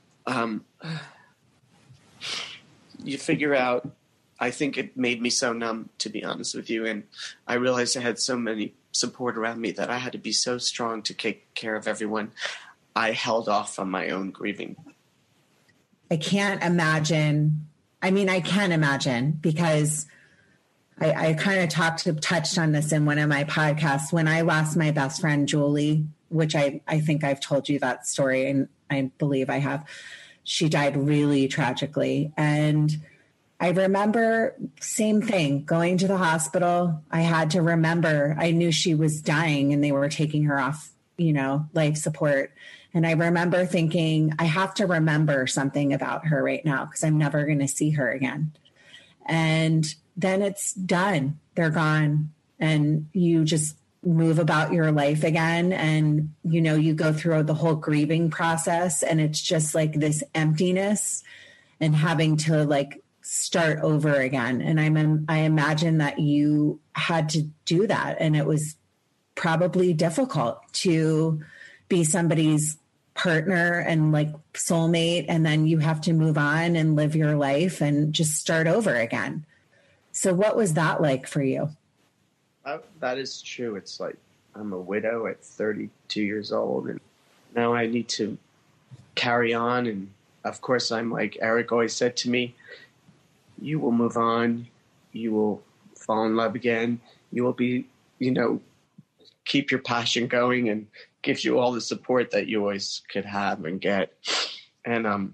you figure out, I think it made me so numb, to be honest with you. And I realized I had so many support around me that I had to be so strong to take care of everyone. I held off on my own grieving. I can't imagine. I mean, I can imagine because I kind of touched on this in one of my podcasts. When I lost my best friend, Julie, which I think I've told you that story, and I believe I have. She died really tragically. And I remember, same thing, going to the hospital. I had to remember, I knew she was dying and they were taking her off, life support. And I remember thinking, I have to remember something about her right now because I'm never going to see her again. And then it's done. They're gone. And you just move about your life again. And, you go through the whole grieving process and it's just like this emptiness and having to start over again. And I imagine that you had to do that. And it was probably difficult to be somebody's partner and soulmate. And then you have to move on and live your life and just start over again. So what was that like for you? That is true. It's like I'm a widow at 32 years old, and now I need to carry on. And of course, I'm like Eric always said to me, you will move on. You will fall in love again. You will be, keep your passion going and gives you all the support that you always could have and get. And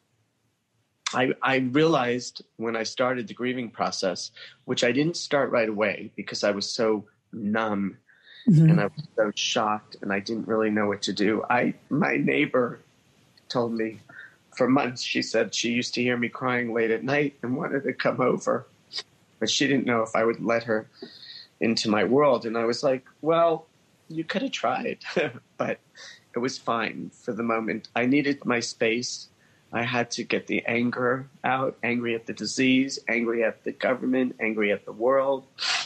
I realized when I started the grieving process, which I didn't start right away because I was so numb. Mm-hmm. And I was so shocked, and I didn't really know what to do. My neighbor told me for months, she said she used to hear me crying late at night and wanted to come over, but she didn't know if I would let her into my world. And I was like, well, you could have tried, but it was fine for the moment. I needed my space. I had to get the anger out, angry at the disease, angry at the government, angry at the world,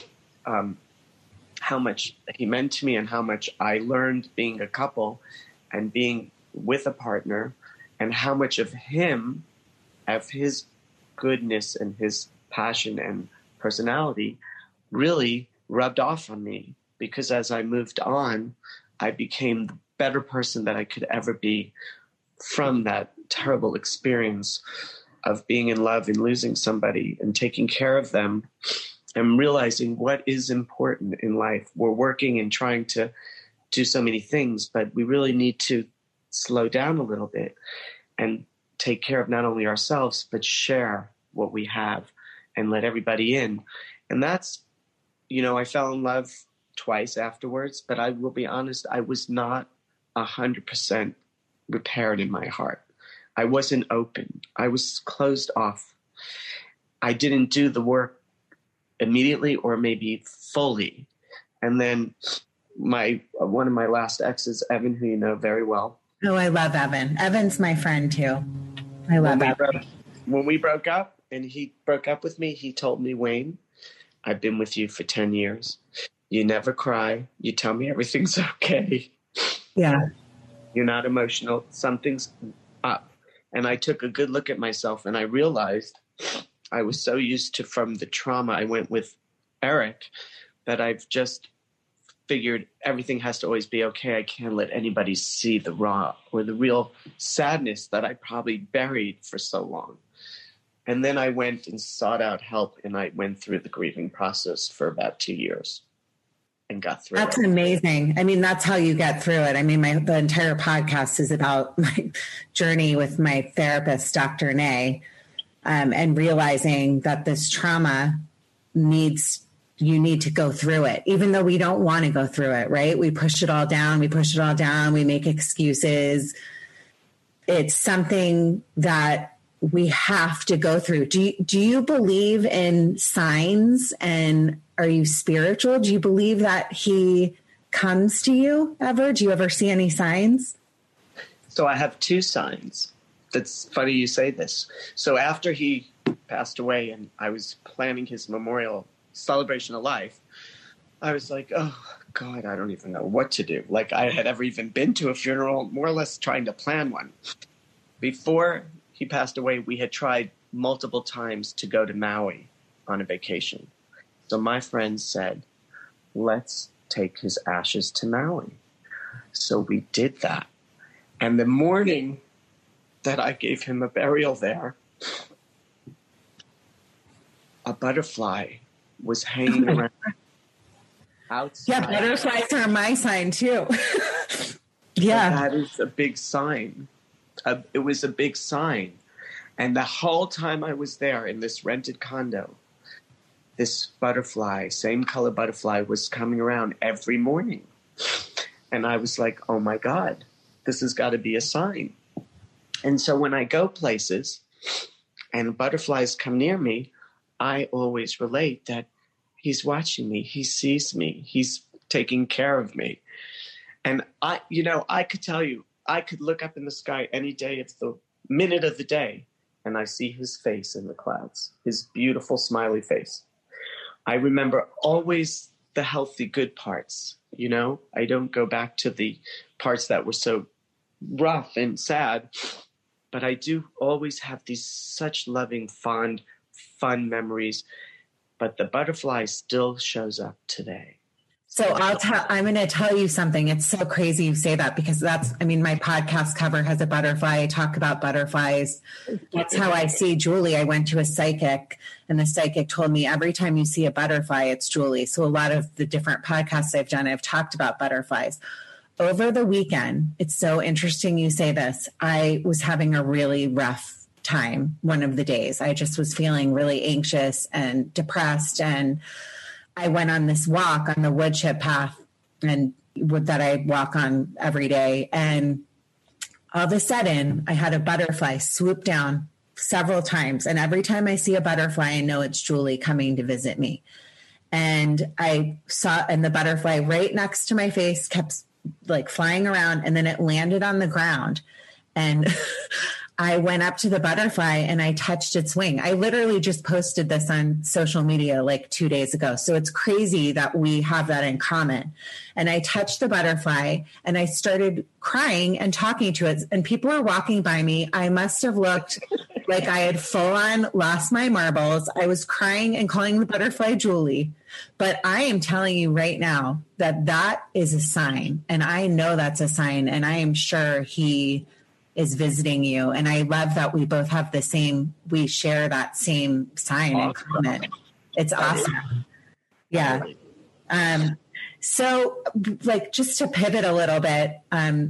how much he meant to me and how much I learned being a couple and being with a partner, and how much of him, of his goodness and his passion and personality really rubbed off on me. Because as I moved on, I became the better person that I could ever be from that terrible experience of being in love and losing somebody and taking care of them and realizing what is important in life. We're working and trying to do so many things, but we really need to slow down a little bit and take care of not only ourselves, but share what we have and let everybody in. And that's, I fell in love twice afterwards, but I will be honest, I was not 100% repaired in my heart. I wasn't open. I was closed off. I didn't do the work immediately or maybe fully. And then one of my last exes, Evan, who you know very well. Oh, I love Evan. Evan's my friend too. I love Evan. When we broke up and he broke up with me, he told me, Wayne, I've been with you for 10 years. You never cry. You tell me everything's okay. Yeah. You're not emotional. Something's up. And I took a good look at myself and I realized I was so used to, from the trauma I went with Eric, that I've just figured everything has to always be okay. I can't let anybody see the raw or the real sadness that I probably buried for so long. And then I went and sought out help, and I went through the grieving process for about 2 years and got through it. That's amazing. I mean, that's how you get through it. I mean, the entire podcast is about my journey with my therapist, Dr. Nay, and realizing that this trauma you need to go through it, even though we don't want to go through it, right? We push it all down. We make excuses. It's something that we have to go through. Do you believe in signs, and are you spiritual? Do you believe that he comes to you ever? Do you ever see any signs? So I have 2 signs. That's funny you say this. So after he passed away and I was planning his memorial celebration of life, I was like, oh God, I don't even know what to do. Like I had ever even been to a funeral, more or less trying to plan one. Before he passed away, we had tried multiple times to go to Maui on a vacation. So my friends said, let's take his ashes to Maui. So we did that. And the morning that I gave him a burial there, a butterfly was hanging around outside. Yeah, butterflies are my sign too. Yeah. But that is a big sign. It was a big sign. And the whole time I was there in this rented condo, this butterfly, same color butterfly, was coming around every morning. And I was like, oh my God, this has got to be a sign. And so when I go places and butterflies come near me, I always relate that he's watching me. He sees me. He's taking care of me. And I could tell you, I could look up in the sky any day of the minute of the day, and I see his face in the clouds, his beautiful smiley face. I remember always the healthy, good parts. I don't go back to the parts that were so rough and sad, but I do always have these such loving, fond, fun memories. But the butterfly still shows up today. So I'm going to tell you something. It's so crazy you say that, because my podcast cover has a butterfly. I talk about butterflies. That's how I see Julie. I went to a psychic, and the psychic told me every time you see a butterfly, it's Julie. So a lot of the different podcasts I've done, I've talked about butterflies. Over the weekend, it's so interesting you say this. I was having a really rough time one of the days. I just was feeling really anxious and depressed, and I went on this walk on the wood chip path and that I walk on every day. And all of a sudden I had a butterfly swoop down several times. And every time I see a butterfly, I know it's Julie coming to visit me. And I saw, and the butterfly right next to my face kept like flying around, and then it landed on the ground. And I went up to the butterfly and I touched its wing. I literally just posted this on social media like 2 days ago. So it's crazy that we have that in common. And I touched the butterfly and I started crying and talking to it. And people were walking by me. I must have looked like I had full on lost my marbles. I was crying and calling the butterfly Julie. But I am telling you right now that that is a sign. And I know that's a sign. And I am sure he is visiting you. And I love that we both have we share that same sign in common. It's awesome. Yeah. So like, just to pivot a little bit,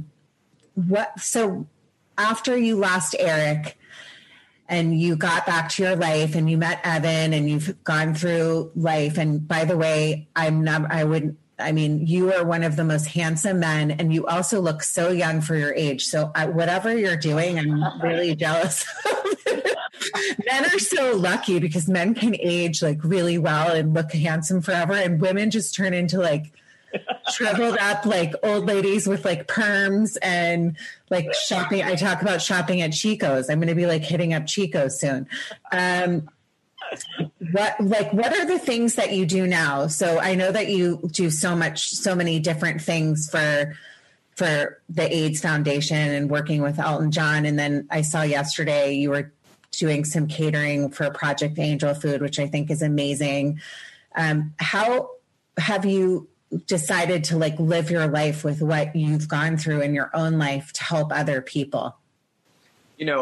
so after you lost Eric and you got back to your life and you met Evan and you've gone through life. And by the way, you are one of the most handsome men, and you also look so young for your age. So whatever you're doing, I'm really jealous. Men are so lucky because men can age like really well and look handsome forever. And women just turn into like shriveled up, like old ladies with like perms and like shopping. I talk about shopping at Chico's. I'm going to be like hitting up Chico's soon. What are the things that you do now? So I know that you do so many different things for the AIDS Foundation and working with Elton John. And then I saw yesterday you were doing some catering for Project Angel Food, which I think is amazing. How have you decided to like live your life with what you've gone through in your own life to help other people? You know,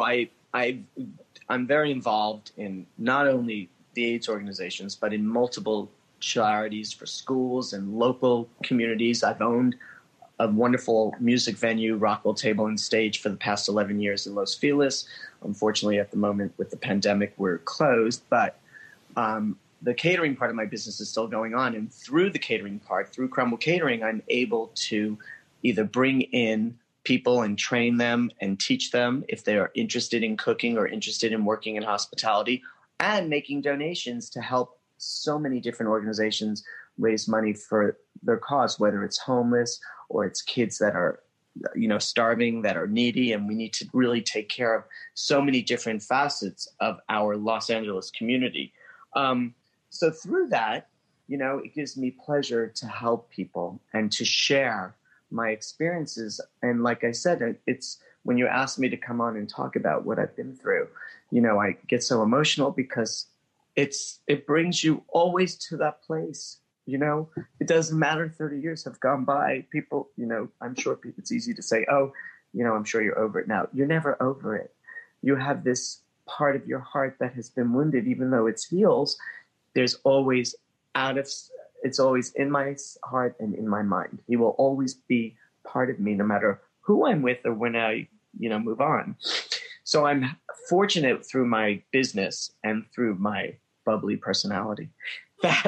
I'm very involved in not only the AIDS organizations, but in multiple charities for schools and local communities. I've owned a wonderful music venue, Rockwell Table and Stage, for the past 11 years in Los Feliz. Unfortunately, at the moment with the pandemic, we're closed, but the catering part of my business is still going on. And through the catering part, through Crumble Catering, I'm able to either bring in people and train them and teach them if they are interested in cooking or interested in working in hospitality, and making donations to help so many different organizations raise money for their cause, whether it's homeless or it's kids that are, starving, that are needy. And we need to really take care of so many different facets of our Los Angeles community. So through that, it gives me pleasure to help people and to share my experiences. And like I said, it's when you asked me to come on and talk about what I've been through, I get so emotional because it brings you always to that place. It doesn't matter. 30 years have gone by. People, I'm sure it's easy to say, oh, I'm sure you're over it now. You're never over it. You have this part of your heart that has been wounded, even though it's heals. There's always it's always in my heart and in my mind. He will always be part of me, no matter who I'm with or when I, move on. So I'm fortunate through my business and through my bubbly personality that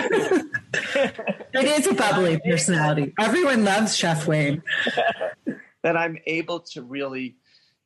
it is a bubbly personality. Everyone loves Chef Wayne. That I'm able to really,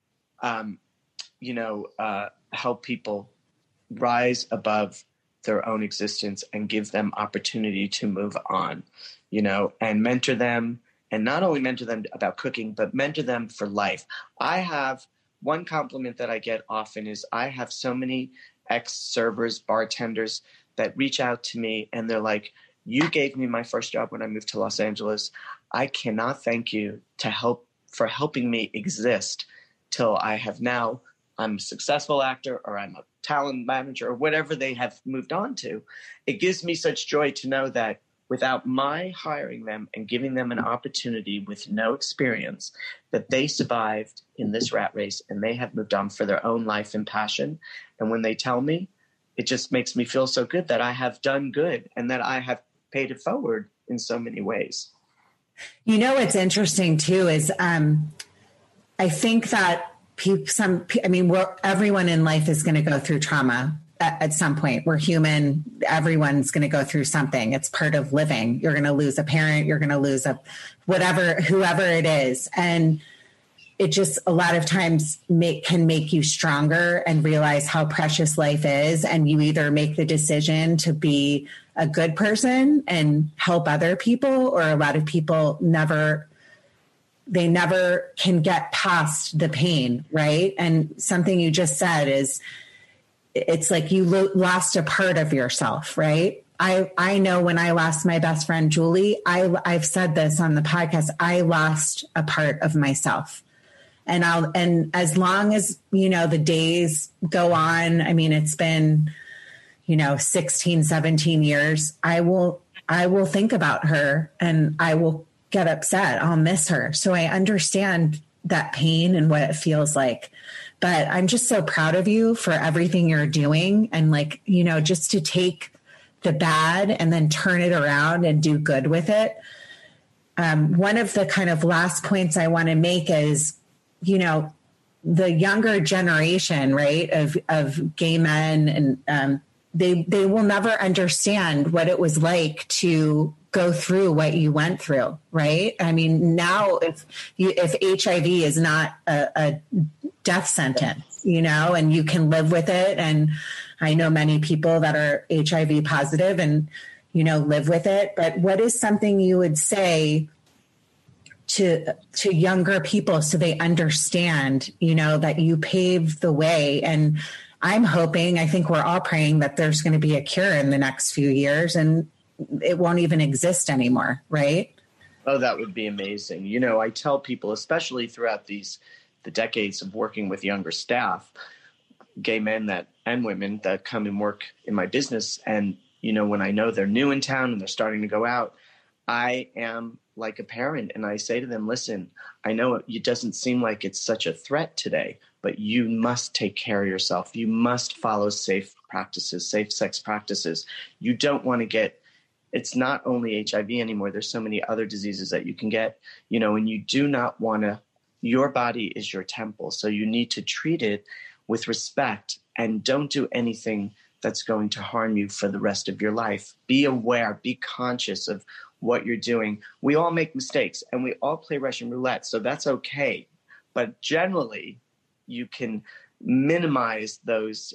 help people rise above their own existence and give them opportunity to move on, and mentor them, and not only mentor them about cooking, but mentor them for life. I have one compliment that I get often is I have so many ex-servers, bartenders that reach out to me and they're like, you gave me my first job when I moved to Los Angeles. I cannot thank you for helping me exist till I have now. I'm a successful actor, or I'm a talent manager, or whatever they have moved on to. It gives me such joy to know that without my hiring them and giving them an opportunity with no experience, that they survived in this rat race and they have moved on for their own life and passion. And when they tell me, it just makes me feel so good that I have done good and that I have paid it forward in so many ways. What's interesting too is I think that everyone in life is going to go through trauma. at some point. We're human. Everyone's going to go through something. It's part of living. You're going to lose a parent. You're going to lose whoever it is. And it just a lot of times can make you stronger and realize how precious life is. And you either make the decision to be a good person and help other people, or a lot of people never can get past the pain, right? And something you just said is, it's like you lost a part of yourself, right? I know when I lost my best friend, Julie, I've said this on the podcast, I lost a part of myself. And as long as, the days go on, I mean, it's been, 16, 17 years, I will think about her and I will get upset. I'll miss her. So I understand that pain and what it feels like, but I'm just so proud of you for everything you're doing. And just to take the bad and then turn it around and do good with it. One of the kind of last points I want to make is, the younger generation, right, of gay men, and they will never understand what it was like to go through what you went through, right? I mean, now if HIV is not a death sentence, and you can live with it, and I know many people that are HIV positive and live with it, but what is something you would say to younger people so they understand, that you paved the way? And I'm hoping, I think we're all praying that there's going to be a cure in the next few years and it won't even exist anymore, right? Oh, that would be amazing. I tell people, especially throughout the decades of working with younger staff, gay men and women that come and work in my business, and, when I know they're new in town and they're starting to go out, I am like a parent, and I say to them, listen, I know it doesn't seem like it's such a threat today, but you must take care of yourself. You must follow safe sex practices. You don't want to get, it's not only HIV anymore. There's so many other diseases that you can get, and you do not want to, your body is your temple. So you need to treat it with respect and don't do anything that's going to harm you for the rest of your life. Be aware, be conscious of what you're doing. We all make mistakes and we all play Russian roulette, so that's okay. But generally, you can minimize those,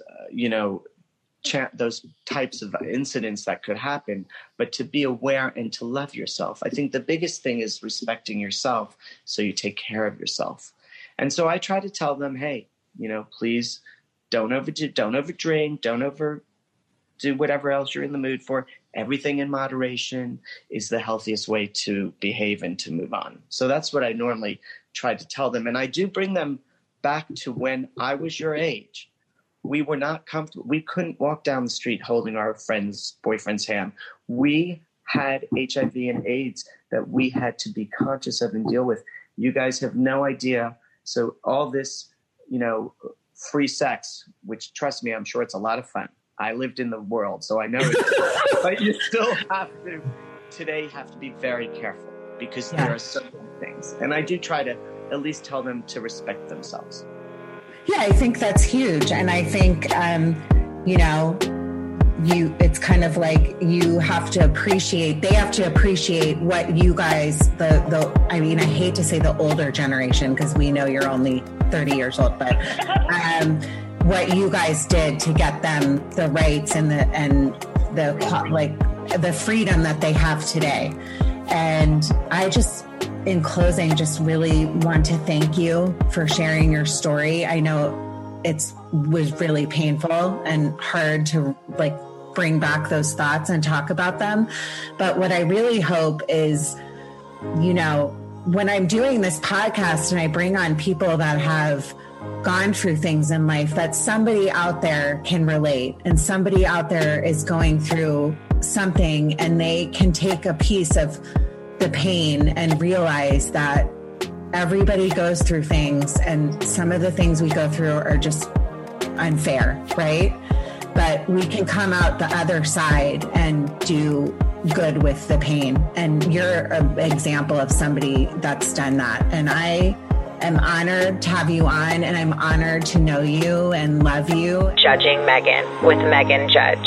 those types of incidents that could happen, but to be aware and to love yourself. I think the biggest thing is respecting yourself so you take care of yourself. And so I try to tell them, hey, please don't overdrink, don't overdo whatever else you're in the mood for. Everything in moderation is the healthiest way to behave and to move on. So that's what I normally try to tell them. And I do bring them back to when I was your age. We were not comfortable. We couldn't walk down the street holding our boyfriend's hand. We had HIV and AIDS that we had to be conscious of and deal with. You guys have no idea. So all this, free sex, which, trust me, I'm sure it's a lot of fun. I lived in the world, so I know it. But you still have to be very careful because there are so many things. And I do try to at least tell them to respect themselves. Yeah, I think that's huge. And I think, it's kind of like they have to appreciate what you guys, I hate to say the older generation, because we know you're only 30 years old, but what you guys did to get them the rights and the freedom that they have today. And I just, in closing, just really want to thank you for sharing your story. I know it was really painful and hard to bring back those thoughts and talk about them. But what I really hope is, when I'm doing this podcast and I bring on people that have gone through things in life, that somebody out there can relate and somebody out there is going through something and they can take a piece of the pain and realize that everybody goes through things and some of the things we go through are just unfair, right? But we can come out the other side and do good with the pain. And you're an example of somebody that's done that. And I am honored to have you on, and I'm honored to know you and love you. Judging Megan with Megan Judge.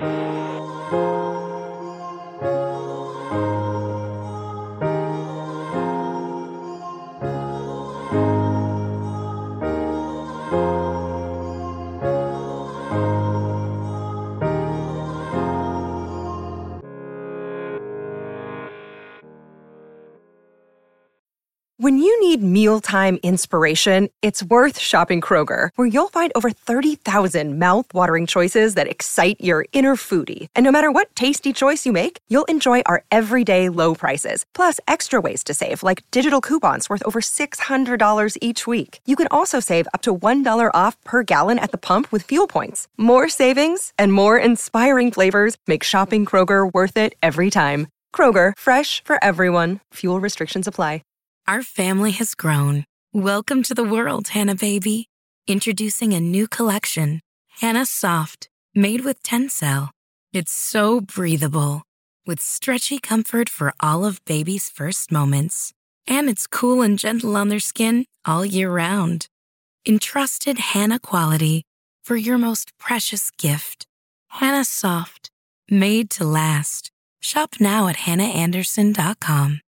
When you need mealtime inspiration, it's worth shopping Kroger, where you'll find over 30,000 mouth-watering choices that excite your inner foodie. And no matter what tasty choice you make, you'll enjoy our everyday low prices, plus extra ways to save, like digital coupons worth over $600 each week. You can also save up to $1 off per gallon at the pump with fuel points. More savings and more inspiring flavors make shopping Kroger worth it every time. Kroger, fresh for everyone. Fuel restrictions apply. Our family has grown. Welcome to the world, Hannah Baby. Introducing a new collection, Hannah Soft, made with Tencel. It's so breathable, with stretchy comfort for all of baby's first moments. And it's cool and gentle on their skin all year round. Entrusted Hannah quality for your most precious gift. Hannah Soft, made to last. Shop now at hannahanderson.com.